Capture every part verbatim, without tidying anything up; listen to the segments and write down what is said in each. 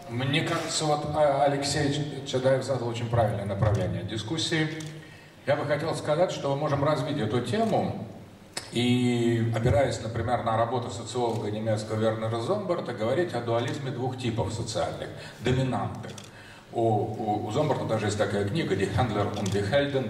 Мне кажется, вот Алексей Чадаев задал очень правильное направление дискуссии. Я бы хотел сказать, что мы можем развить эту тему и, опираясь, например, на работу социолога немецкого Вернера Зомбарта, говорить о дуализме двух типов социальных, доминантных. У, у, у Зомбарта даже есть такая книга «Die Händler und die Helden»,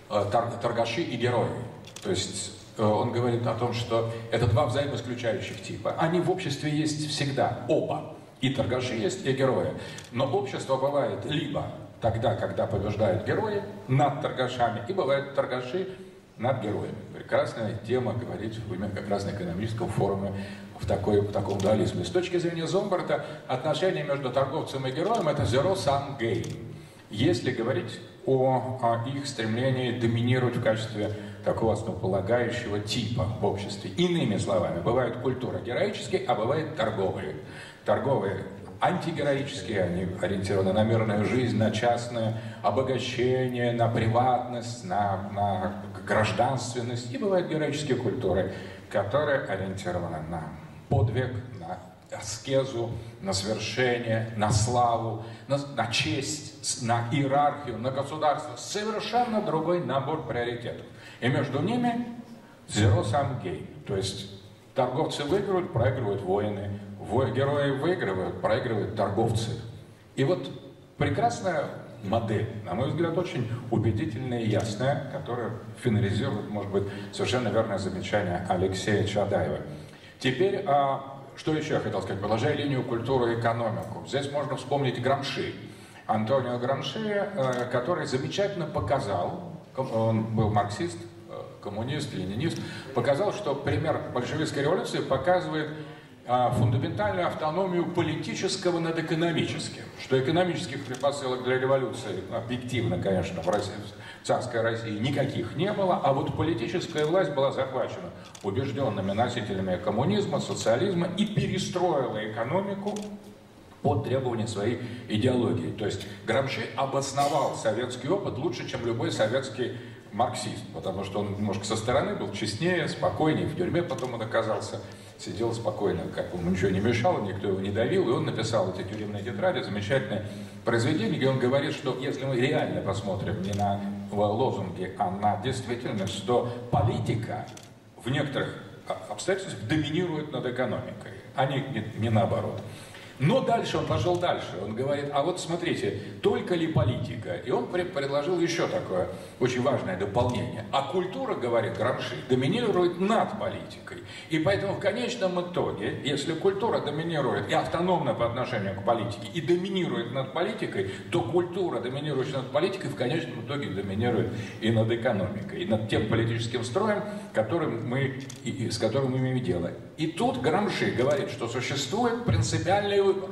торгаши и герои. То есть он говорит о том, что это два взаимоисключающих типа. Они в обществе есть всегда, оба. И торгаши есть, и герои. Но общество бывает либо тогда, когда побеждают герои над торгашами, и бывают торгаши над героями. Прекрасная тема говорить как раз на экономическом форуме в, такой, в таком дуализме. С точки зрения Зомбарта, отношения между торговцем и героем – это zero-sum game. Если говорить о, о их стремлении доминировать в качестве такого основополагающего типа в обществе. Иными словами, бывают культуры героические, а бывают торговые. Торговые антигероические, они ориентированы на мирную жизнь, на частное обогащение, на приватность, на, на гражданственность. И бывают героические культуры, которые ориентированы на подвиг, на аскезу, на свершение, на славу, на, на честь, на иерархию, на государство. Совершенно другой набор приоритетов. И между ними zero-sum game. То есть торговцы выигрывают, проигрывают воины. Герои выигрывают, проигрывают торговцы. И вот прекрасная модель, на мой взгляд, очень убедительная и ясная, которая финализирует, может быть, совершенно верное замечание Алексея Чадаева. Теперь, а, что еще я хотел сказать? Продолжая линию культуры и экономику. Здесь можно вспомнить Грамши. Антонио Грамши, который замечательно показал, он был марксист, коммунист, ленинист, показал, что пример большевистской революции показывает фундаментальную автономию политического над экономическим. Что экономических предпосылок для революции объективно, конечно, в, России, в царской России никаких не было, а вот политическая власть была захвачена убежденными носителями коммунизма, социализма и перестроила экономику под требования своей идеологии. То есть Грамши обосновал советский опыт лучше, чем любой советский марксист, потому что он немножко со стороны был честнее, спокойнее, в тюрьме потом он оказался, сидел спокойно, как ему ничего не мешало, никто его не давил, и он написал эти тюремные тетради, замечательное произведение, где он говорит, что если мы реально посмотрим не на лозунги, а на действительность, то политика в некоторых обстоятельствах доминирует над экономикой, а не, не, не наоборот. Но дальше он пошел дальше. Он говорит, а вот смотрите, только ли политика? И он предложил еще такое очень важное дополнение. А культура, говорит Грамши, доминирует над политикой. И поэтому в конечном итоге, если культура доминирует и автономна по отношению к политике, и доминирует над политикой, то культура, доминирующая над политикой, в конечном итоге доминирует и над экономикой, и над тем политическим строем, которым мы, и, с которым мы имеем дело. И тут Грамши говорит, что существует принципиальный выбор,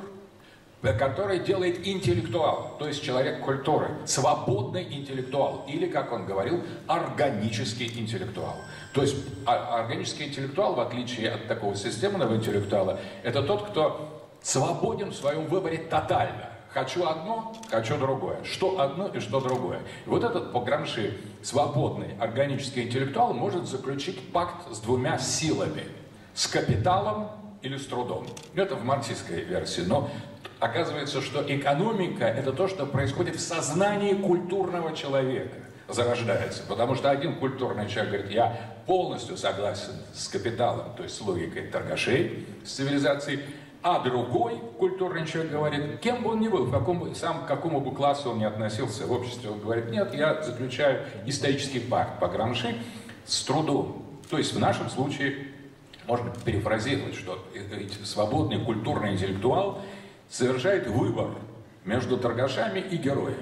который делает интеллектуал, то есть человек культуры, свободный интеллектуал, или, как он говорил, органический интеллектуал. То есть органический интеллектуал, в отличие от такого системного интеллектуала, это тот, кто свободен в своем выборе тотально. Хочу одно, хочу другое. Что одно и что другое. И вот этот, по Грамши, свободный органический интеллектуал может заключить пакт с двумя силами. С капиталом или с трудом. Это в марксистской версии. Но оказывается, что экономика – это то, что происходит в сознании культурного человека. Зарождается. Потому что один культурный человек говорит, я полностью согласен с капиталом, то есть с логикой торгашей, с цивилизацией, а другой культурный человек говорит, кем бы он ни был, в каком бы, сам к какому бы классу он ни относился в обществе, он говорит, нет, я заключаю исторический пакт по Грамши с трудом. То есть в нашем случае можно перефразировать, что свободный культурный интеллектуал совершает выбор между торгашами и героями.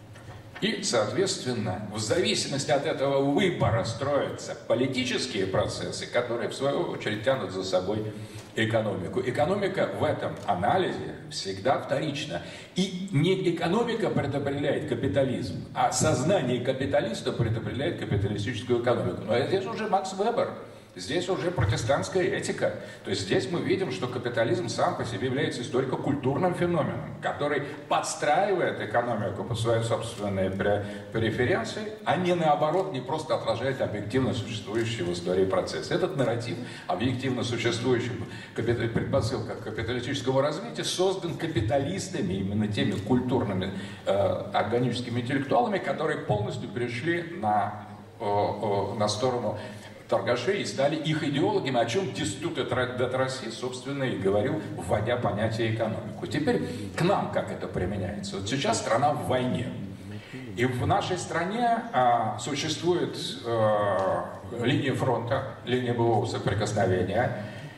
И, соответственно, в зависимости от этого выбора строятся политические процессы, которые, в свою очередь, тянут за собой экономику. Экономика в этом анализе всегда вторична. И не экономика предопределяет капитализм, а сознание капиталиста предопределяет капиталистическую экономику. Но это уже Макс Вебер Здесь уже протестантская этика. То есть здесь мы видим, что капитализм сам по себе является историко-культурным феноменом, который подстраивает экономику по своей собственной преференции, а не наоборот, не просто отражает объективно существующий в истории процесс. Этот нарратив объективно существующим предпосылках капиталистического развития создан капиталистами, именно теми культурными э, органическими интеллектуалами, которые полностью перешли на, э, э, на сторону торгашей и стали их идеологами, о чем Дестут де Тросси, собственно, и говорил, вводя понятие экономику. Теперь к нам как это применяется. Вот сейчас страна в войне. И в нашей стране а, существует а, линия фронта, линия боевого соприкосновения,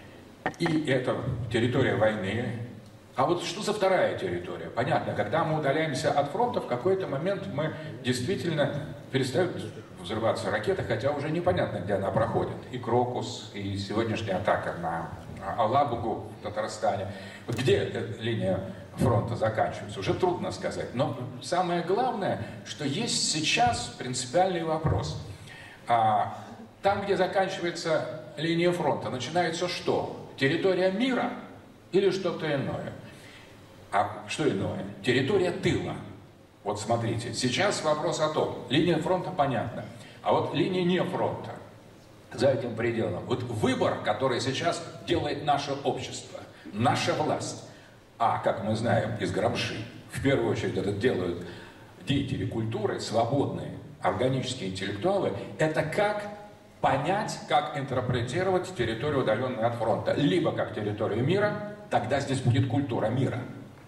и это территория войны. А вот что за вторая территория? Понятно, когда мы удаляемся от фронта, в какой-то момент мы действительно перестают взрываться ракеты, хотя уже непонятно, где она проходит. И Крокус, и сегодняшняя атака на Алабугу в Татарстане. Вот где эта линия фронта заканчивается, уже трудно сказать. Но самое главное, что есть сейчас принципиальный вопрос. А, там, где заканчивается линия фронта, начинается что? Территория мира или что-то иное? А что иное? Территория тыла. Вот смотрите, сейчас вопрос о том, линия фронта понятна, а вот линия не фронта, за этим пределом. Вот выбор, который сейчас делает наше общество, наша власть, а, как мы знаем из Грамши, в первую очередь это делают деятели культуры, свободные, органические интеллектуалы, это как понять, как интерпретировать территорию, удаленную от фронта. Либо как территорию мира, тогда здесь будет культура мира,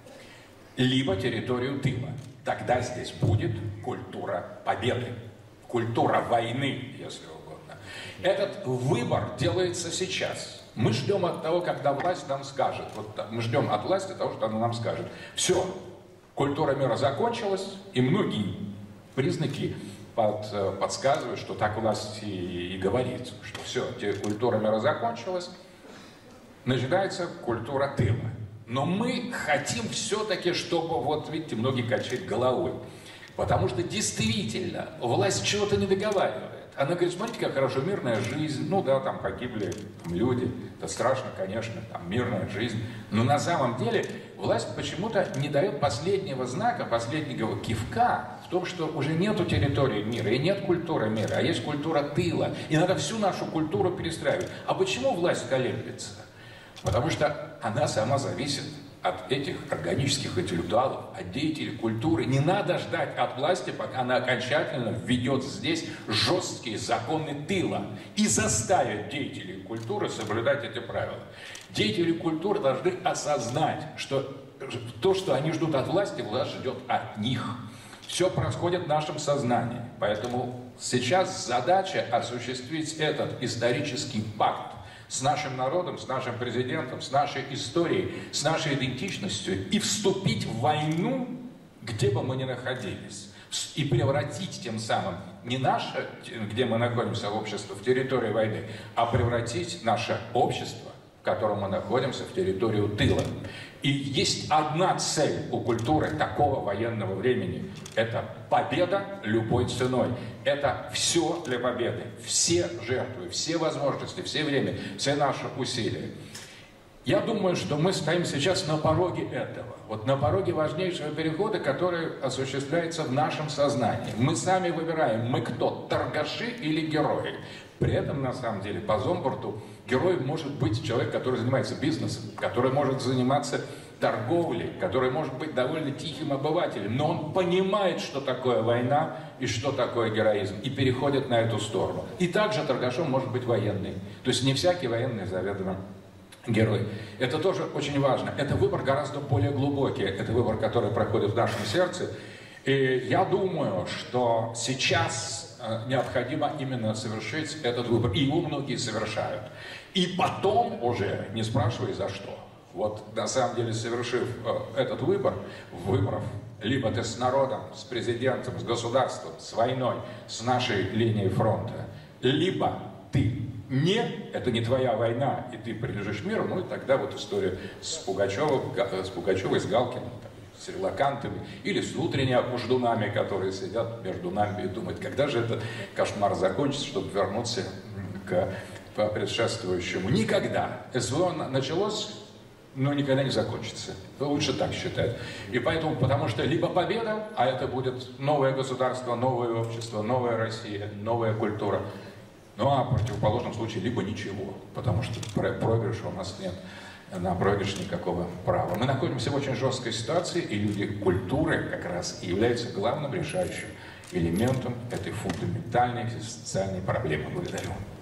либо территорию тыла. Тогда здесь будет культура победы, культура войны, если угодно. Этот выбор делается сейчас. Мы ждем от того, когда власть нам скажет. Вот мы ждем от власти того, что она нам скажет. Все, культура мира закончилась, и многие признаки под, подсказывают, что так власть и, и говорит, что все, культура мира закончилась, начинается культура тыла. Но мы хотим все-таки, чтобы, вот видите, многие качают головой. Потому что действительно власть чего-то не договаривает. Она говорит, смотрите, как хорошо, мирная жизнь. Ну да, там погибли там, люди. Это страшно, конечно, там мирная жизнь. Но на самом деле власть почему-то не дает последнего знака, последнего кивка в том, что уже нету территории мира, и нет культуры мира, а есть культура тыла. И надо всю нашу культуру перестраивать. А почему власть колеблется? Потому что она сама зависит от этих органических интеллектуалов, от деятелей культуры. Не надо ждать от власти, пока она окончательно введет здесь жесткие законы тыла и заставит деятелей культуры соблюдать эти правила. Деятели культуры должны осознать, что то, что они ждут от власти, власть ждет от них. Все происходит в нашем сознании. Поэтому сейчас задача осуществить этот исторический пакт с нашим народом, с нашим президентом, с нашей историей, с нашей идентичностью и вступить в войну, где бы мы ни находились, и превратить тем самым не наше, где мы находимся, в общество, в территорию войны, а превратить наше общество, в котором мы находимся, в территорию тыла. И есть одна цель у культуры такого военного времени – это победа любой ценой. Это все для победы, все жертвы, все возможности, все время, все наши усилия. Я думаю, что мы стоим сейчас на пороге этого, вот на пороге важнейшего перехода, который осуществляется в нашем сознании. Мы сами выбираем, мы кто, торгаши или герои. При этом, на самом деле, по Зомборту героем может быть человек, который занимается бизнесом, который может заниматься торговлей, который может быть довольно тихим обывателем, но он понимает, что такое война и что такое героизм, и переходит на эту сторону. И также торгашом может быть военный. То есть не всякий военный заведомо герой. Это тоже очень важно. Это выбор гораздо более глубокий. Это выбор, который проходит в нашем сердце. И я думаю, что сейчас необходимо именно совершить этот выбор. И его многие совершают. И потом уже, не спрашивай за что, вот на самом деле совершив э, этот выбор, выборов, либо ты с народом, с президентом, с государством, с войной, с нашей линией фронта, либо ты не, это не твоя война, и ты принадлежишь миру, ну и тогда вот история с Пугачевой, с Пугачевой, с Галкиным, с релакантами, или с внутренними ждунами, которые сидят между нами и думают, когда же этот кошмар закончится, чтобы вернуться к по предшествующему. Никогда. СВО началось, но никогда не закончится. Лучше так считать. И поэтому, потому что либо победа, а это будет новое государство, новое общество, новая Россия, новая культура. Ну а в противоположном случае либо ничего, потому что проигрыша у нас нет. На проигрыш никакого права. Мы находимся в очень жесткой ситуации, и люди культуры как раз и являются главным решающим элементом этой фундаментальной социальной проблемы. Благодарю.